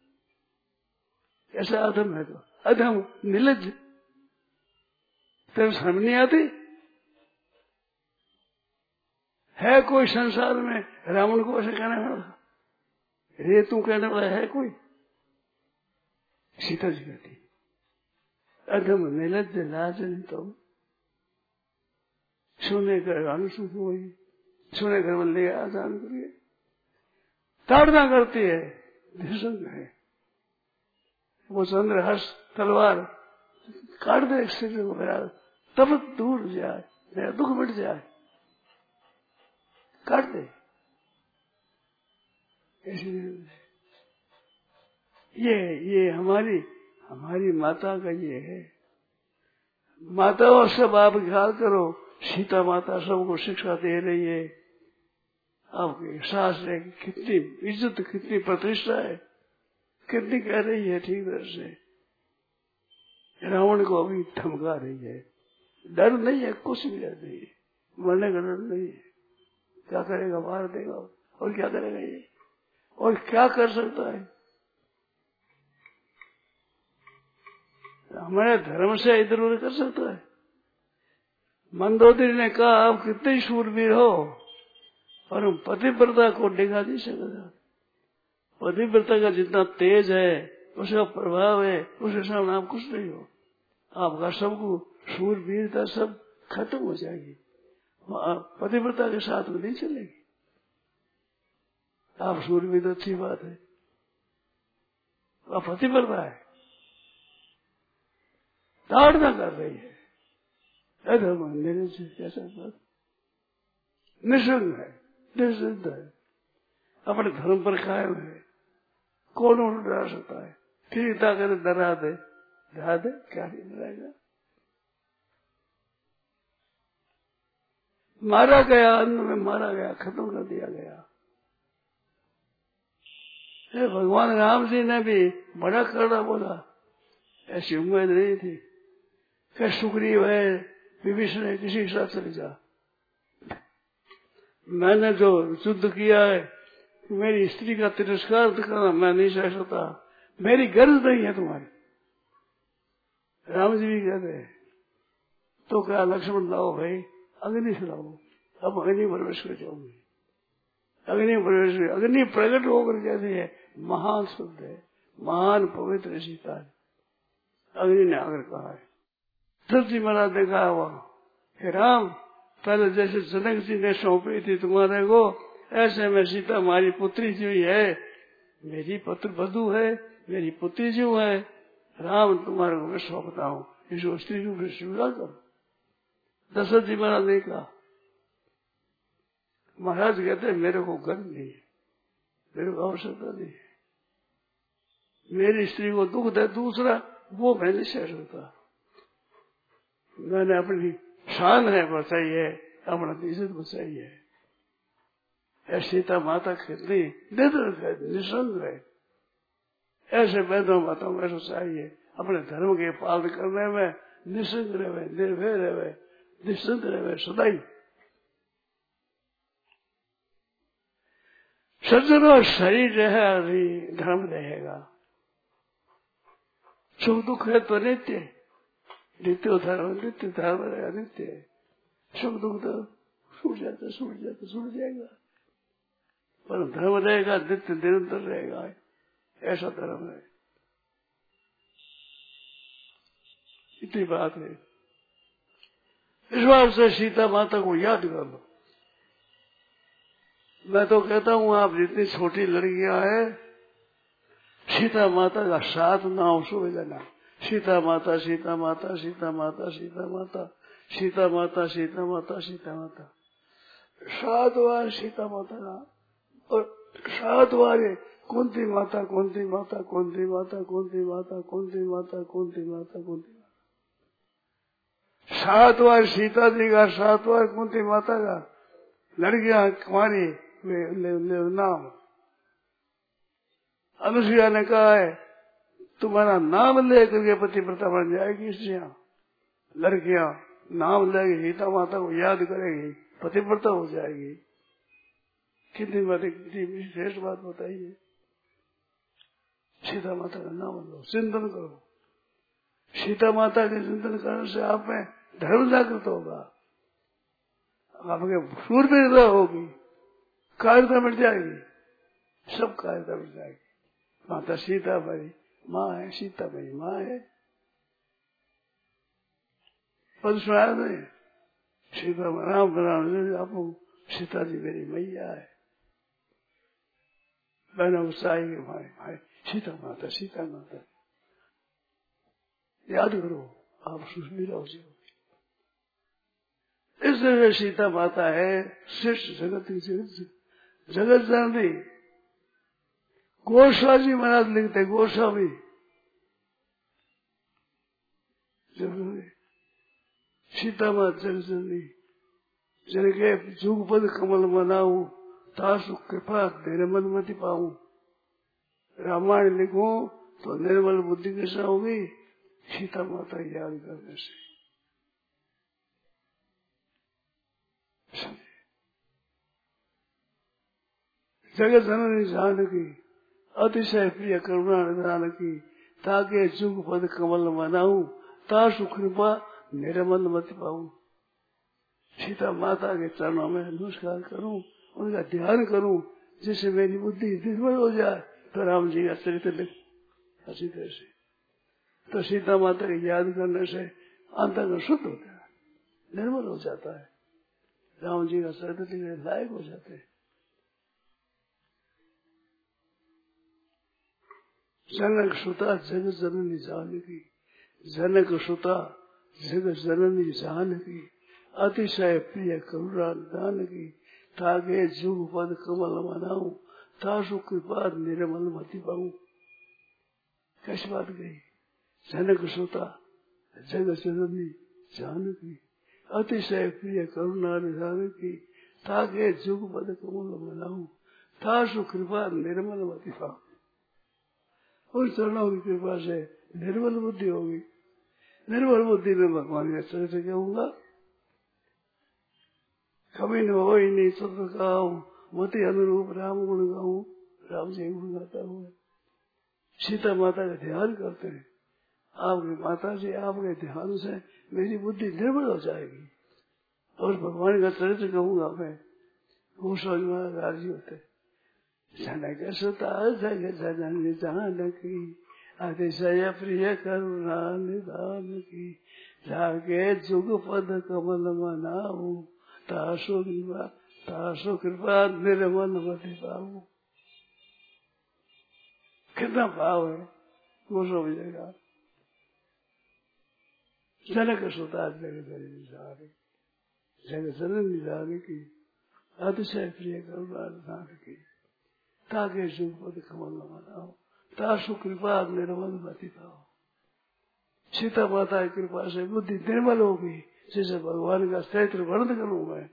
ऐसा अधम है तो अधम निर्लज्ज, तेरे शर्म नहीं आती है कोई संसार में रावण को ऐसे कहने वाला, रे तू कहने वाला है कोई। सीता जी कहती अधम निर्लज्ज लाज नहीं तो सोने कर अनुसूत हुई, सोने घर में ले आजान करिए, ताड़ना करती है, निशंक है। वो चंद्रहर्ष तलवार काट दे सिर को, मेरा तब दूर जाए, मेरा दुख मिट जाए, काट दे। ये हमारी माता का ये है। माताओं सब आप ख्याल करो, सीता माता सबको शिक्षा दे रही है, आपके सास है, कितनी इज्जत कितनी प्रतिष्ठा है, कितनी कह रही है ठीक तरह से। रावण को अभी धमका रही है, डर नहीं है, कुछ भी डर नहीं है, मरने का डर नहीं है। क्या करेगा, मार देगा, और क्या करेगा ये, और क्या कर सकता है। हमारे धर्म से इधर उधर कर सकता है। मंदोदरी ने कहा आप कितने शूरवीर हो, और हम पतिव्रता को डिगा नहीं सकता। पतिव्रता का जितना तेज है, उसका प्रभाव है, उसके सामने आप कुछ नहीं हो। आपका सबको शूरवीरता सब खत्म हो जाएगी, पतिव्रता के साथ में नहीं चलेगी। आप शूरवीर अच्छी बात है, आप पतिव्रता है, ताड़ना कर रही है, ऐसा बात निशंक है, निश्चिंत है, अपने धर्म पर कायम है, कौन उन्हें डरा सकता है। फिर ताकत डरा दे क्या नहीं डराएगा। मारा गया, अन्न में मारा गया, खत्म कर दिया गया। भगवान राम जी ने भी बड़ा कड़ा बोला, ऐसी उम्मीद नहीं थी कि सुग्रीव है, विभीषण है, किसी के साथ चले जा। मैंने जो युद्ध किया है, मेरी स्त्री का तिरस्कार करना मैं नहीं सह सकता, मेरी गर्ज नहीं है तुम्हारी। राम जी भी कहते हैं तो क्या लक्ष्मण लाओ भाई, अग्नि से लाओ, अब अग्नि प्रवेश कर जाओगे। अग्नि प्रवेश, अग्नि प्रकट होकर कहती है महान शुद्ध है, महान पवित्र सीता है, अग्नि ने आकर कहा है। दशरथ जी महाराज ने कहा हुआ कि राम पहले जैसे जनक जी ने सौंपी थी तुम्हारे को, ऐसे में सीता हमारी पुत्री जी है, मेरी पुत्र वधू है, मेरी पुत्री जो है, राम तुम्हारे को मैं सौंपता हूँ, इसको स्त्री रूप में स्वीकार करो। दशरथ जी महाराज ने कहा, महाराज कहते हैं मेरे को गर्व नहीं है, मेरे को आवश्यकता नहीं है, मेरी स्त्री को दुख दे दूसरा वो मैं नहीं सह सकता, मैंने अपनी शान है बचाई है, अपना इज्जत बचाई है। सीता माता कितनी निसंग है, ऐसे वैद्यों माताओं को ऐसा चाहिए, अपने धर्म के पालन करने में निसंग रहे, निर्भय रहे, निश्चिंत रहे सदाई। सज्जनों शरीर रहे धर्म रहेगा, सुख दुख है तो नित्य, नित्य धर्म रहेगा नित्य, सुख दुख तो छूट जाएगा, पर धर्म रहेगा नित्य निरंतर रहेगा, ऐसा धर्म है। इतनी बात है। इस बार से सीता माता को याद कर लो। मैं तो कहता हूँ आप जितनी छोटी लड़कियां हैं, सीता माता का 7 नाम सुबह लेना, सीता माता सीता माता सीता माता सीता माता सीता माता सीता माता सीता माता, 7 बार सीता माता का, और 7 बार कुंती माता कुंती माता कुंती माता कुंती माता कुंती माता कुंती माता कुंती माता, 7 बार सीता जी का, 7 बार कुंती माता का, लड़कियां कुमारी नाम। अनुसुईया ने कहा है तुम्हारा नाम लेकर के पतिव्रता बन जाएगी, स्त्रियां लड़कियां नाम लेगी, सीता माता को याद करेगी, पतिव्रता हो जाएगी। कितनी बातें, कितनी विशेष बात बताइए। सीता माता का नाम लो, चिंतन करो, सीता माता के चिंतन करने से आप में धर्म जागृत होगा, आपके शूरवीरता होगी, कायरता मिट जाएगी, सब कायरता मिट जाएगी। माता सीता मेरी माँ है, सीता मेरी माँ है, पद सुनाया नहीं, सीता राम आपको सीता जी मेरी मैया है, बहनों उत्साही भाई सीता माता सीता माता याद करो, आप सुस्मिरा हो जाओ। इस तरह सीता माता है श्रेष्ठ जगत जानती। गोस्वामी जी महाराज लिखते, गोस्वामी सीता माता जगत जननी जन के जुगपद कमल मनाऊ, तासु कृपा निर्मल मति पाऊं। रामायण लिखो तो निर्मल बुद्धि कैसा होगी, सीता माता याद करने से। जगत जननी जानकी अतिशय प्रिय करुणा निधान की, ताके जुग पद कमल मनाऊ, तासु कृपा निर्मल मति पाऊं। सीता माता के चरणों में नमस्कार करूं, उनका ध्यान करूं, जिससे मेरी बुद्धि निर्मल हो जाए, तो राम जी का चरित्र लिख अच्छी तरह से। तो सीता माता के याद करने से अंतर्गत शुद्ध होता है, निर्मल हो जाता है, राम जी का चरित्र लिखने लायक हो जाते हैं। जनक सुता जगत जननी जानकी, जनक सुता जगत जननी जानकी, अतिशय प्रिय करुणा दान की, तागे जुग पद कमल मनाऊ, तासु कृपा निर्मल मति पाऊं। कैसी बात गई, जनक सुता जगत जननी जानकी, अतिशय प्रिय करुणा निधान की, तागे जुग पद कमल मनाऊ, तासु कृपा निर्मल मति पाऊं। उस चरणों की कृपा से निर्मल बुद्धि होगी, निर्मल बुद्धि में भगवान का चरित्र कहूंगा। कभी न हो ही नहीं सत्य गाऊं, मति अनुरूप राम गुण गाऊं, राम जी गुण गाता हुआ। सीता माता का ध्यान करते हैं, आपकी माता जी आपके ध्यान से मेरी बुद्धि निर्मल हो जाएगी और भगवान का चरित्र कहूंगा मैं, वो समझ राजी होते। जनक सुता जग जनन जानकी, अतिशय प्रिय करुणा निधान की, जागे जुग पद कमल मनाऊ, तासु कृपा निर्मल मति पाऊ। कितना भाव है वो समझेगा। जनक सुता जग जनन जानकी, अतिशय प्रिय करुणा निधान की, ताके जुग पद कमल मनाओ, तासु कृपा निर्मल मति पाओ। सीता माता की कृपा से बुद्धि निर्मल होगी, जिसे भगवान का चरित्र वर्णन करूं मैं।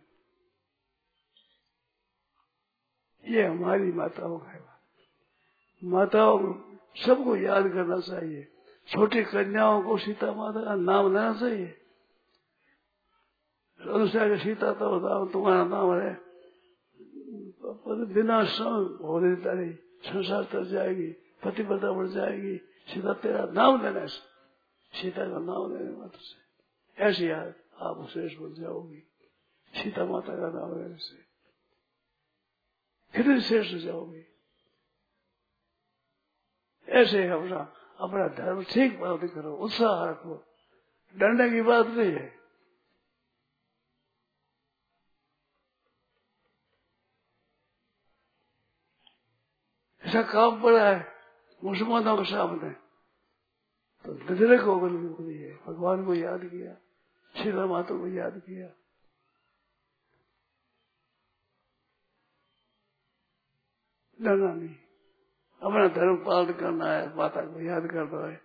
ये हमारी माताओं का है। माताओं सबको याद करना चाहिए। छोटी कन्याओं को सीता माता का नाम लेना चाहिए। अनुसार सीता तो नाम तुम्हारा नाम है, बिना होने तारी संसार तर जाएगी, पतिव्रता बढ़ जाएगी। सीता तेरा नाम लेने से, सीता का नाम लेने मात्र से ऐसी आप श्रेष्ठ बन जाओगी। सीता माता का नाम लेने से कितनी श्रेष्ठ हो जाओगी। ऐसे अपना धर्म ठीक बात करो, उत्साह रखो, डरने की बात नहीं है। ऐसा काम पड़ा है मुसलमानों के सामने, तो नजर को बनी है। भगवान को याद किया, सीता माता को याद किया, डरना नहीं। अपना धर्म पालन करना है, माता को याद करना है।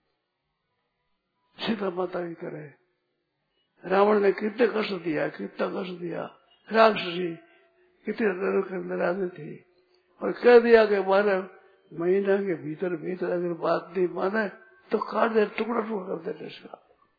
सीता माता की तरह रावण ने कितने कष्ट दिया, कितना कष्ट दिया। राक्षसी कितने नरक के अंदर आती थी और कह दिया कि 12 महीना के भीतर भीतर अगर बात नहीं माने तो काट दे, टुकड़ा टुकड़ा कर देते इसका।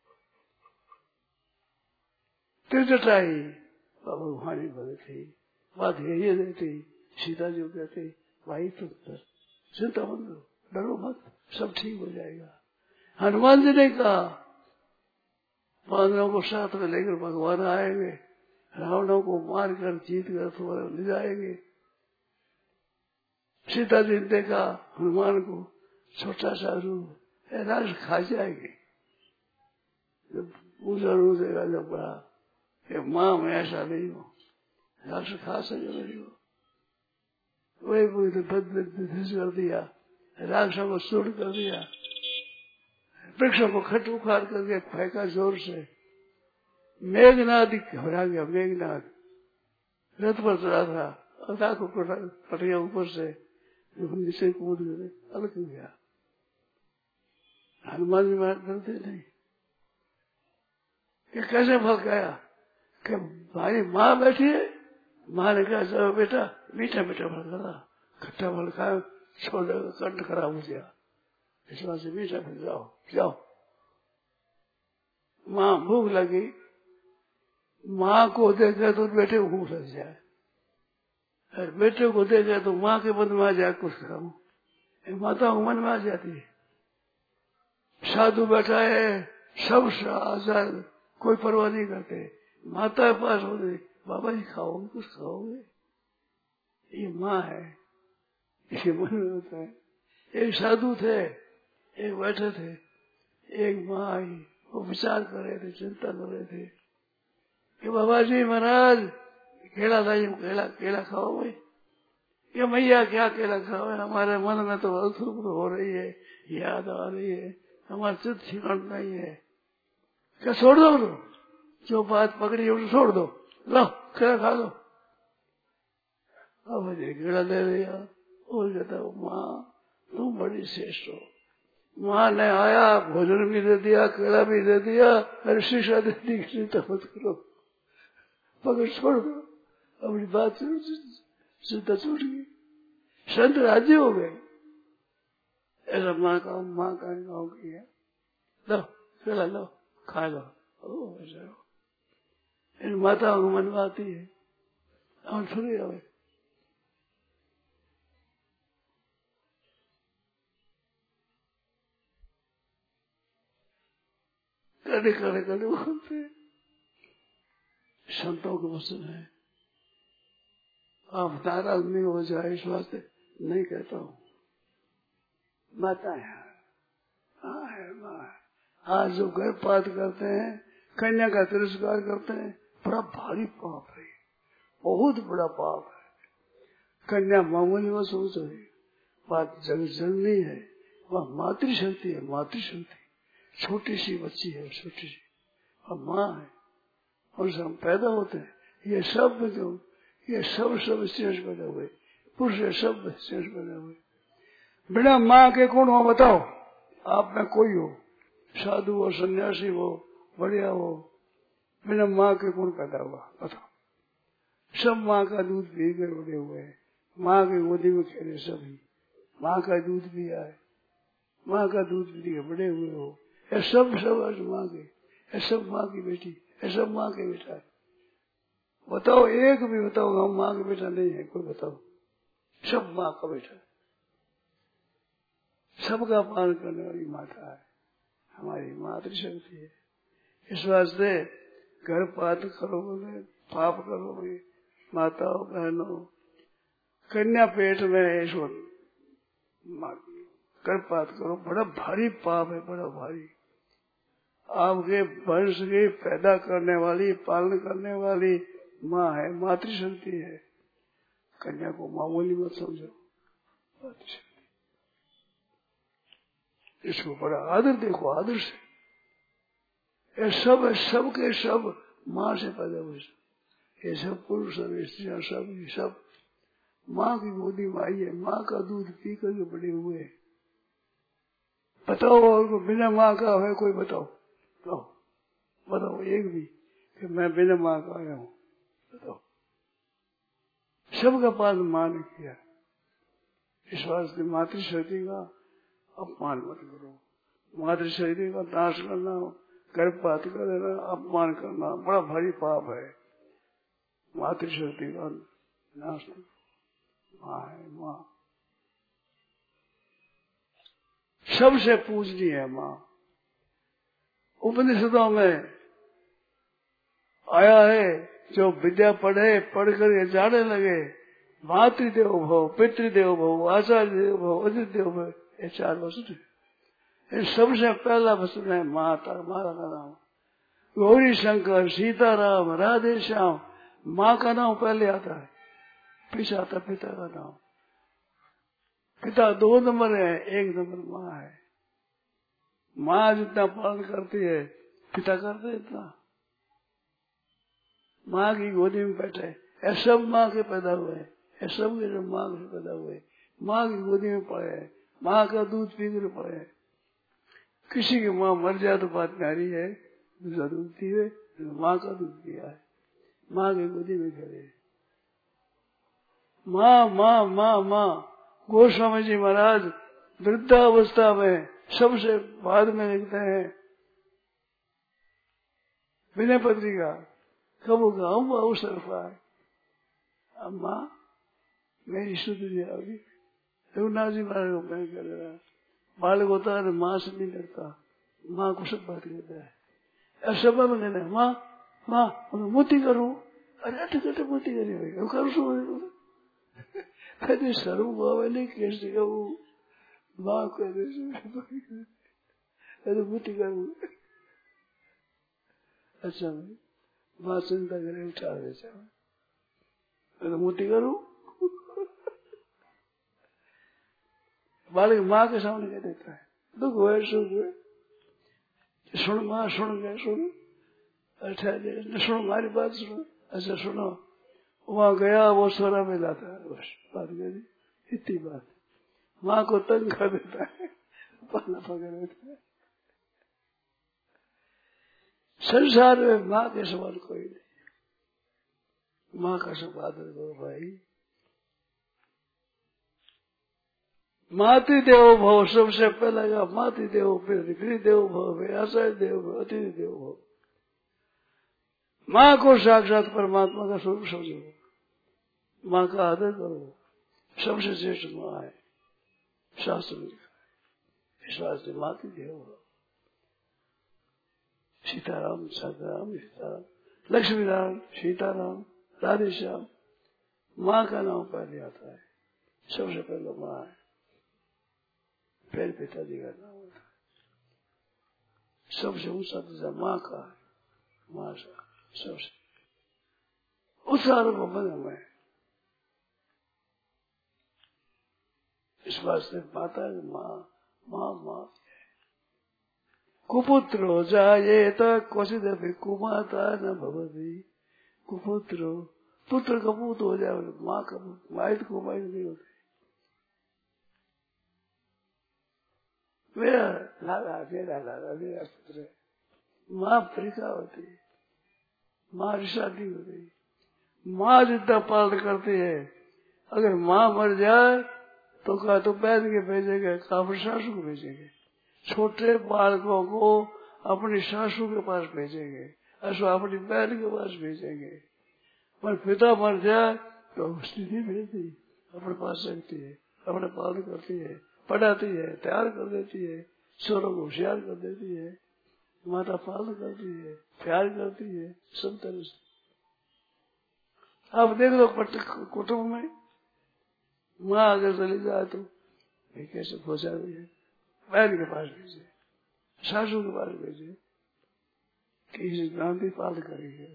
तिरचटाई भगवानी बनी थी। बात यही नहीं थी। सीता जी कहते भाई तुम चिंता मत करो, डरो मत, सब ठीक हो जाएगा। हनुमान जी ने कहा पांडवों को साथ में लेकर भगवान आएंगे, रावणों को मार कर जीत कर तुम्हारे ले जाएंगे। सीता जी ने देखा हनुमान को, छोटा सा रूप, राज खा जाएंगे। पूजा रू देगा जब बड़ा कि माँ मैं ऐसा नहीं हूँ, राज खा सके नहीं हो। वही कर दिया, राक्षसों को सूट कर दिया, वृक्षों को खट उखाड़ करके फेंका जोर से। मेघनाद घबरा गया। मेघनाद रथ पर चढ़ा था, अदा को पटिया ऊपर से नीचे कूद गए, अलग गया। हनुमान जी महाराज डरते नहीं कि कैसे फल गया कि भाई माँ बैठी है। माँ ने कहा चलो बेटा मीठा मीठा फल खा, खट्टा फल खाओ, छोड़ कंठ खराब हो गया, इस बात से मीठा फल जाओ जाओ। माँ भूख लगी, माँ को देखे तो बेटे को भूख लग जाए, और बेटे को देखे तो माँ के मन में आ जाए कुछ खाऊं। माता को मन में आ जाती है। साधु बैठा है, सब आजाद, कोई परवाह नहीं करते। माता के पास होते बाबा जी खाओगे, कुछ खाओगे। ये माँ है, इसके मन में होता है। एक साधु थे, एक बैठे थे, एक माँ आई, वो विचार कर रहे थे, चिंता कर रहे थे कि बाबा जी महाराज केला था, केला खाओगे। ये मैया क्या केला खाओ, हमारे मन में तो अथुप हो रही है, याद आ रही है, हमारा चित्त ठिकाना नहीं है। क्या छोड़ दो, जो बात पकड़ी है उसे छोड़ दो, लो केला खा लो। अब मुझे केला दे दिया और कहता माँ तुम बड़ी श्रेष्ठ हो। माँ ने आया, भोजन भी दे दिया, केला भी दे दिया, और शिक्षा दे दी, चिंता मत करो, पकड़ छोड़ दो। अपनी बात चिंता छूट गई, संत राजी हो गए। ऐसा माँ का गाँव किया, लो केला लो खा लो। इन माताओं को मन में आती है, हम थोड़ी आवे। कड़े कड़े कड़े बोलते हैं। संतों के वचन है, आप नाराज नहीं हो जाए इस वास्ते नहीं कहता हूँ। माता है, हाँ है, माँ है। आज जो गर्भपात करते हैं, कन्या का तिरस्कार करते हैं, बड़ा भारी पाप है, बहुत बड़ा पाप है। कन्या मामूली मत सोचो, बात जग जननी है, वह मातृशक्ति है, मातृशक्ति। छोटी सी बच्ची है, छोटी सी, और माँ है, और हम पैदा होते हैं। ये सब जो ये सब शेष पैदा हुए, पुरुष सब शेष पैदा हुए। बिना माँ के कौन हो बताओ? आप में कोई हो, साधु हो, सन्यासी हो, बढ़िया हो, बिना माँ के कौन पैदा हुआ बताओ? सब माँ का दूध पी कर बड़े हुए, माँ के गोदी में खेले सभी, माँ का दूध पिया है, माँ का दूध पी के बड़े हुए हो। ये सब माँ के, ये सब माँ की बेटी, ये सब माँ के बेटा है। बताओ, एक भी बताओ हम माँ का बेटा नहीं है, कोई बताओ? सब माँ का बेटा है, सबका पालन करने वाली माता है, हमारी मातृशक्ति है। इस वास्ते गर्भपात करोगे, पाप करोगे, माताओं बहनों, कन्या पेट में ईश्वर गर्भपात करो, बड़ा भारी पाप है, बड़ा भारी। आपके वंश के पैदा करने वाली, पालन करने वाली माँ है, मातृशक्ति है। कन्या को मामूली मत समझो, मातृशक्ति। इसको बड़ा आदर देखो, आदर से। ये सब सबके सब माँ से पैदा हुए, ये सब पुरुष और स्त्रियां सब माँ की गोदी में आई है, माँ का दूध पी करके बड़े हुए। बताओ, और बिना माँ का है कोई? बताओ बताओ एक भी कि मैं बिना माँ का आया हूँ? बताओ। सबका पालन माँ ने किया। इस वास्ते मातृशक्ति का अपमान मत करो, मातृशक्ति का नाश करना, गर्भपात कर देना, अपमान करना बड़ा भारी पाप है। मातृशक्ति का नाश करो, माँ है, माँ सबसे पूजनीय है। माँ उपनिषदों में आया है, जो विद्या पढ़े, पढ़ कर जाने लगे, मातृदेव भव, पितृदेव भव, आचार्य देव भव, अतिथि देव भव, ये 4 वचन है। इन सबसे पहला वचन है माता, माता का नाम। गौरी शंकर, सीताराम, राधे श्याम, माँ का नाम पहले आता है, पीछे आता पिता का नाम। पिता 2 नंबर है, 1 नंबर माँ है। माँ जितना पालन करती है, पिता करते इतना। माँ की गोदी में बैठे, ये सब माँ के पैदा हुए, ये सब के सब माँ से पैदा हुए, माँ की गोदी में पड़े, माँ का दूध पी कर पड़े। किसी की माँ मर जाए तो बात न्यारी है, दूसरा दूध पीवे, माँ का दूध पिया है, माँ की गोदी में खड़े। माँ माँ माँ माँ। गोस्वामी जी महाराज वृद्धावस्था में सबसे बाद में लिखते हैं विनय पत्रिका, कब होगा हम अवसर पाए, अम्मा मेरी शुद्ध जाओगी। रघुनाथ जी महाराज को मैं कर रहा, बालक होता है माँ से नहीं लगता, माँ को सब बात कहता है। सब में कहना माँ माँ मोती करूँ, अरे अटे मोती करी करूँ सो कहते सर्व भाव नहीं कैसे कहूँ, माँ कहते अरे मोती करूँ। अच्छा भाई, माँ चिंता करे उठा दे, अरे मोती करूँ। बालक माँ के सामने कह देता है, दुख हुए सुख हुए, सुन माँ सुन गए, सुन अच्छा सुनो हमारी बात सुनो। अच्छा सुनो, वहां गया वो सोना में लाता है, बस बात करी, इतनी बात। माँ को तंग कर देता है, पाना पकड़ देता है। संसार में माँ के समान कोई नहीं। माँ का सब आदर करो भाई। मातृदेव भव, सबसे पहला का मातृदेव, फिर देव भव, आचार्य देव भव, अतिथि देव भव। माँ को साक्षात परमात्मा का स्वरूप समझो, माँ का आदर करो, सबसे श्रेष्ठ माँ है, शास्त्र में लिखा है। इस वास्ते माँ की देव हो। सीताराम सीताराम सीताराम, लक्ष्मी नारायण सीताराम राधे श्याम, माँ का नाम पहले आता है, सबसे पहले माँ है, फिर पिताजी का नाम होता है। सबसे ऊंचा दर्जा माँ का है, माँ का सबसे उत्साह को बने हुए। इस वास्ते माता है माँ, माँ माँ। कुपुत्रो जायेत क्वचिदपि कुमाता न भवति। कुपुत्रो, पुत्र कपूत हो जाए, माँ का माइत को माइत नहीं होती। मेरा लाला मेरा पुत्र है, माँ परिका होती है, माँ रिशादी होती, माँ जितना पालन करती है। अगर माँ मर जाए तो कहा तो बैठ के भेजेंगे, कहा फिर सासू को भेजेंगे, छोटे बालकों को अपनी सासू के पास भेजेंगे, अथवा अपनी बहन के पास भेजेंगे। पर पिता मर जाए तो स्थिति भेजती, अपने पास रखती है, अपने पालन करती है, पढ़ाती है, तैयार कर देती है, छोरों को होशियार कर देती है, माता पालन करती है, प्यार करती है, सब तरह से। आप देख लो कुटुंब में माँ अगर चली जाए तो कैसे पहुंचा रही है, बहन के पास भेजे, सासू के पास भेजे, किसी गांधी पाल करेंगे।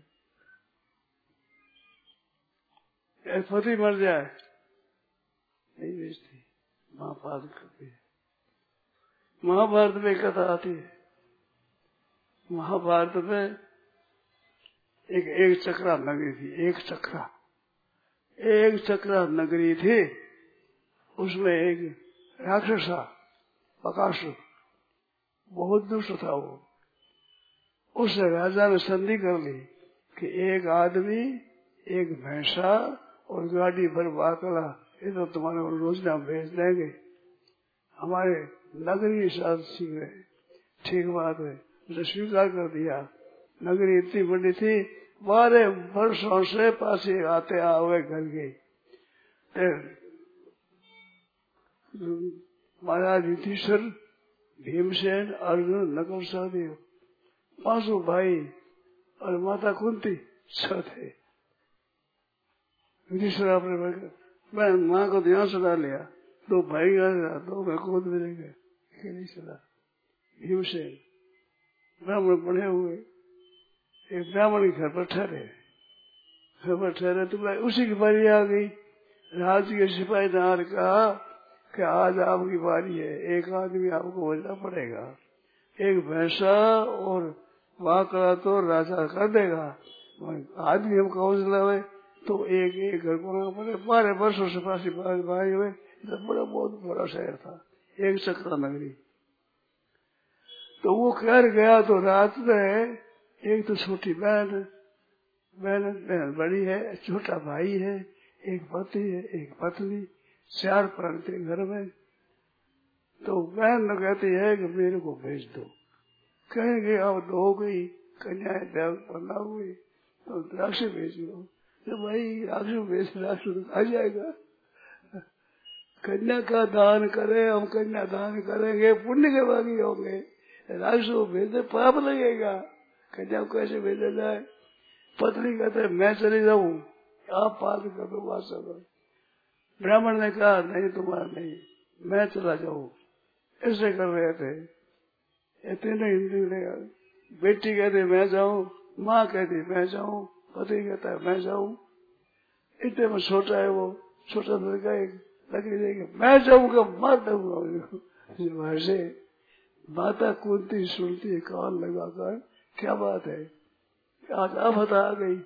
पति मर जाए नहीं भेजती, माँ पाल करती है। महाभारत में कथा आती है, महाभारत में एक चक्रा नगरी थी, एक चक्रा नगरी थी। उसमें एक राक्षस था, बकासुर, बहुत दुष्ट था वो। उस राजा ने संधि कर ली कि एक आदमी, एक भैंसा और गाड़ी भर बाकला ये तो तुम्हारे रोजना भेज देंगे, हमारे नगरी साथ सीख रहे। ठीक बात है, उसे स्वीकार कर दिया। नगरी इतनी बड़ी थी, 12 वर्षों से पासे आते आवे घर गई। महाराज युधिष्ठिर, भीमसेन, अर्जुन, नकुल, सहदेव, 5 भाई और माता कुंती 6 थे। युधिष्ठिर अपने माँ को ध्यान सदा लिया, 2 भाई का 2 में गोद में गए, नहीं सदा। भीमसेन ब्राह्मण पढ़े हुए, एक ब्राह्मण के घर पर ठहरे तो भाई उसी की बारी आ गई। राज के सिपाही ने कहा कि आज आपकी बारी है, एक आदमी आपको भेजना पड़ेगा, एक भैंसा और बाकड़ा तो राजा कर देगा, आदमी हम कौन से लावे, तो एक घर को ना पड़े। 12 वर्षों से पासी भाई हुए, बड़ा बहुत बड़ा शहर था, एक चक्रा नगरी। तो वो कर गया तो रात में एक तो छोटी बहन बड़ी है, छोटा भाई है, एक पति है, एक पत्नी, 4 प्राणी थे घर में। तो बहन कहती है कि मेरे को भेज दो। कहेंगे अब हो गई कन्या पैदा हुई तो राक्षस भेज दो। तो भाई राक्षस तो आ जाएगा, कन्या का दान करे, हम कन्या दान करेंगे, पुण्य के भागी होंगे, राक्षस को भेजने पाप लगेगा, कन्या को कैसे भेजा जाए। पत्नी कहते मैं चली जाऊं, आप पालन कर दो वास्तव में। ब्राह्मण ने कहा नहीं तुम्हारा नहीं, मैं चला जाऊं। ऐसे कर रहे थे, इतने हिंदी में बेटी कहते मैं जाऊं, माँ कहती मैं जाऊं, पति कहता है मैं जाऊं। इतने में छोटा है वो, छोटा लड़का एक लकड़ी देगा, मैं जाऊंगा मार दूंगा। वैसे माता कुंती सुनती है कान लगाकर, क्या बात है आज आफत आ गई।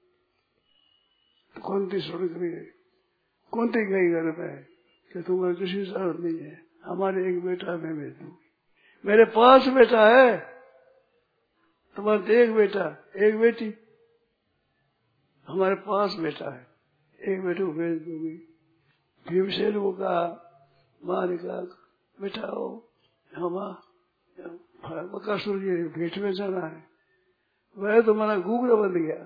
तो कुंती सुन गई, कुंती गई घर में कि तुम्हारे किसी जरूरत नहीं है, हमारे एक बेटा मैं भेज दूंगी। मेरे पास बेटा है, तुम्हारे एक बेटा एक बेटी, हमारे पास बेटा है, एक बेटे को भेज दूंगी। भीमसेन को कहा, माँ ने कहा बेटा हो हम बकासुर जी भेंट में जाना है, वह तो मेरा घूंघरा बन गया।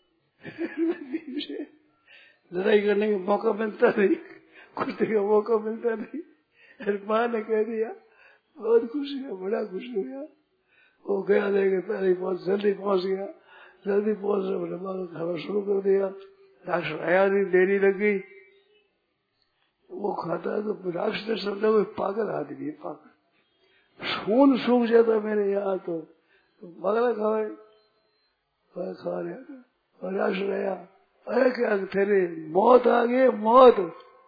लड़ाई करने का मौका मिलता नहीं, कुश्ती का मौका मिलता नहीं। अरे माँ ने कह दिया, बहुत खुश हुआ, बड़ा खुश हुआ। वो गया लेके पहले जल्दी पहुंच गया, जल्दी पहुंचने वाले बाद खाना शुरू कर दिया। राक्षस आया नहीं, देरी लग गई। वो खाता है तो राक्षस ने समझा कोई पागल आदमी है, पागल, खून सूख जाता मेरे यहाँ तो बगला खाए। वह खा रहा था और राक्षस आया, अरे क्या तेरे मौत आ गई, मौत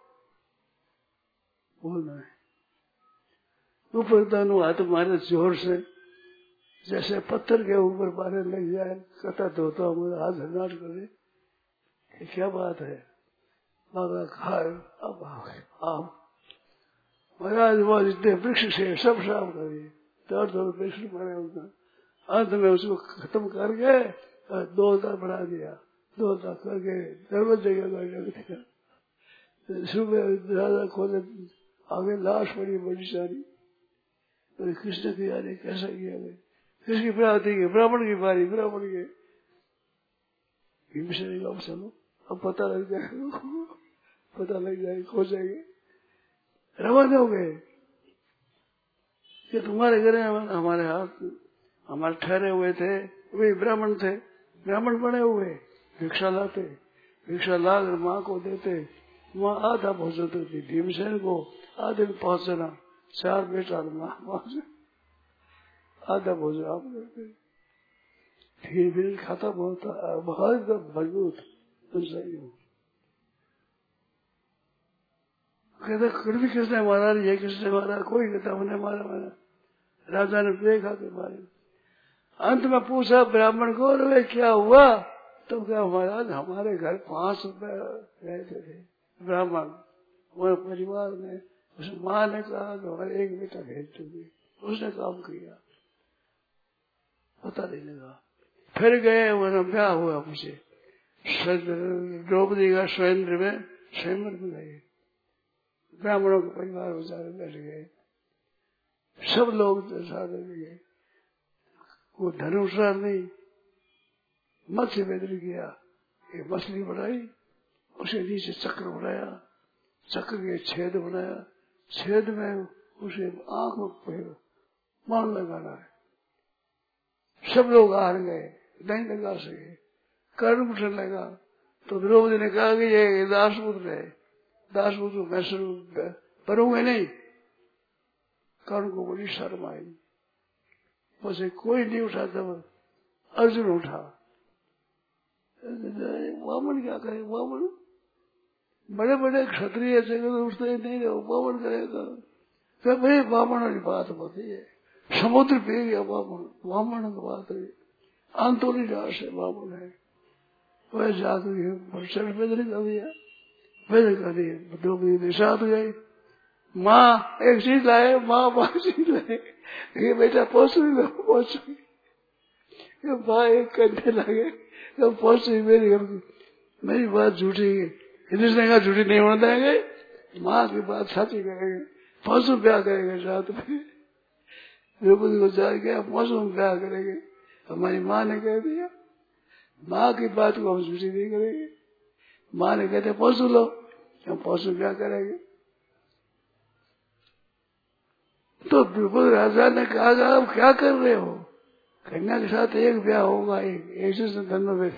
बोलना है। ऊपर दोनों हाथ मारे जोर से, जैसे पत्थर के ऊपर मारे लग जाए, कथा धोता हूँ हाथ हनाट करे। क्या बात है, बाबा खाए अब आप महाराज वो जितने वृक्ष से सब साफ करिए, दौड़ दौड़ वृक्ष पड़े उनका। अंत में उसको खत्म करके दौलता बढ़ा दिया, दौलता करके दरवाजे का सुबह दरवाजा खोले, आगे लाश पड़ी बड़ी सारी। कृष्ण की यारी कैसा किया गया, किसकी प्राप्ति की, ब्राह्मण की बारी, ब्राह्मण के भीमसेन का चलो अब पता लग जाएगा, पता लग जाएगा, खो जाएंगे। रवाना हो गए कि तुम्हारे घर हमारे हाथ हमारे ठहरे हुए थे, वे ब्राह्मण थे, ब्राह्मण बने हुए, भिक्षा लाते, भिक्षा ला कर माँ को देते, माँ आधा पहुंचती थी, भीमसेन को आधे में पहुंचना, 4 बेटा माँ पहुंचे, आधा भोजन आप करते, फिर खाता बहुत बहुत मजबूत सही हो। कहते कभी किसने मारा नहीं, ये किसने मारा, कोई कहता हमने मारा, मारा राजा ने देखा के मारे। अंत में पूछा ब्राह्मण को, अरे क्या हुआ, तो क्या महाराज हमारे घर 5 रुपए रहते थे ब्राह्मण, वो परिवार में उस माँ ने कहा कि हमारे 1 बेटा भेज दूंगी, उसने काम किया, पता नहीं लगा। फिर गए, वो ब्याह हुआ मुझे द्रौपदी का स्वयंवर में, स्वयंवर में गए, ब्राह्मणों के परिवार बेचारे बैठ गए, सब लोग गए। वो धनुषा नहीं, मत्स्य वेदन किया, एक मछली बनाई, उसे नीचे चक्र बनाया, चक्र के छेद बनाया, छेद में उसे आंख में मान लगाना है। सब लोग हार गए, नहीं लगा सके, कर्ण उठने लगा तो द्रौपदी ने कहा कि ये दासपुत्र है, दासपुत्र मैं शुरू करूंगा नहीं। कर्ण को बड़ी शर्म आई, उसे कोई नहीं उठा, तब अर्जुन उठा। वामन क्या करे, वामन बड़े बड़े क्षत्रिय थे तो उठते नहीं रहे, वामन करेगा क्या भाई, वामन की बात होती है, समुद्र पी गया वामन, वामन की बात है, आंतोली दास है, वामन है, वह जाकर चढ़ वेदन कर दिया, वेदन कर दिया, द्रौपदी निषाद हो गई। माँ एक चीज लाए, माँ 5 चीज लाए, ये बेटा पहुंच लो, पहुंच माँ 1 घंटे लगे, पहुंच मेरी बात झूठी है, इसने कहा झूठी नहीं होने देंगे, माँ की बात सच्ची करेंगे, परसों ब्याह करेंगे रात में, द्रौपदी को जा गया, परसों ब्याह करेंगे। हमारी माँ ने कह दिया, माँ की बात को हम झूठी नहीं करेंगे, माँ ने कहते परसों लो, हम परसों ब्याह करेंगे। तो द्रुपद राजा ने कहा आप क्या कर रहे हो, कन्या के साथ एक ब्याह होगा, एक से धन्यवाद।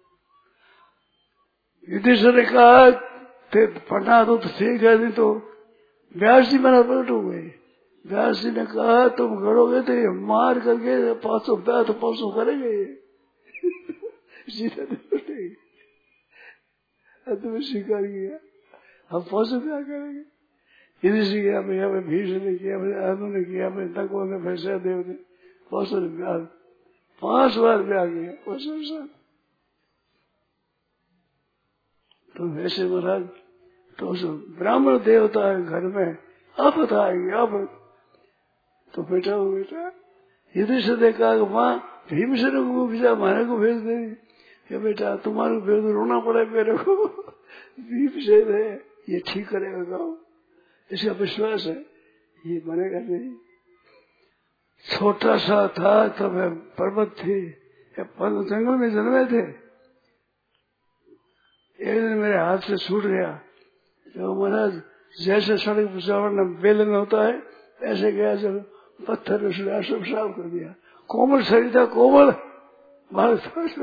युधिष्ठिर ने कहा पढ़ना तो ठीक है, नहीं तो व्यास जी मेरा पलट हो गई। व्यास जी ने कहा तुम करोगे तो ये मार करके 500 ब्याह तो 500 करेंगे सीधा नहीं, तुम्हें स्वीकार किया, हम 500 ब्याह करेंगे। युधिष्ठिर किया, मैंने भीष्म ने किया, मैंने अर्जुन ने किया, मैंने तको ने, फिर सहदेव ने 500 ब्याह, 5 बार ब्याह किया 500 साल। तो वैसे महाराज तो ब्राह्मण देवता है घर में, अब बताएंगे अब तो बेटा हो बेटा। युधिष्ठिर ने कहा माँ भीमसेन को भेजा, हमारे को भेज दे, बेटा तुम्हारे भेज रोना पड़े मेरे को, भीमसेन है ये ठीक करेगा गाँव, इसका विश्वास है ये बनेगा नहीं। छोटा सा था तब पर्वत थी, जंगल में जन्मे थे। एक दिन मेरे हाथ से छूट गया। तो महाराज जैसे सड़क पर चढ़ना बेलन होता है ऐसे गया, जब पत्थर उसने सब साफ कर दिया। कोमल शरीर था, कोमल भारत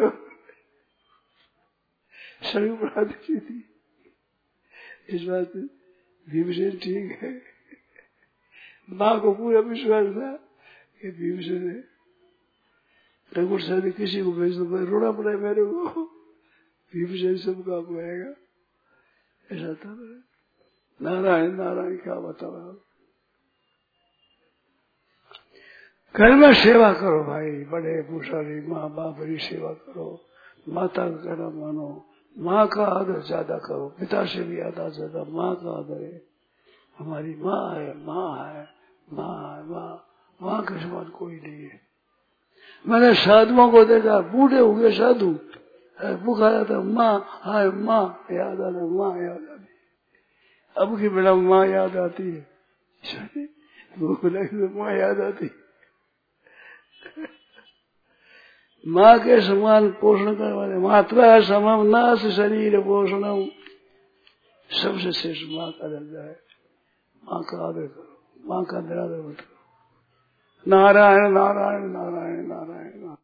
सड़क पर आती थी। इस बात में भीमसेन ठीक है। माँ को पूरा विश्वास था कि भीमसेन है। रघुवर साहब किसी को भेज दो, रोना पड़ा मेरे को, भीमसेन सब काम आएगा। ऐसा था। नारायण नारायण क्या बताओ। घर में सेवा करो भाई, बड़े बुढ़ारी माँ बाप की सेवा करो, माता का कहना मानो, माँ का आदर ज्यादा करो, पिता से भी ज्यादा माँ का आदर है। हमारी माँ है, माँ है, माँ है, माँ के समान कोई नहीं है। मैंने साधुओं को देखा, बूढ़े हो गए साधु, बुखार आता माँ हाय माँ याद आता, माँ याद आती। अब की बेटा माँ याद आती है, माँ याद आती। माँ के समान पोषण करने वाले, मात्रा समम नास शरीर पोषणम, सबसे श्रेष्ठ माँ का दर्जा है। माँ का आदर करो, माँ का निरादर मत करो। नारायण नारायण नारायण नारायण।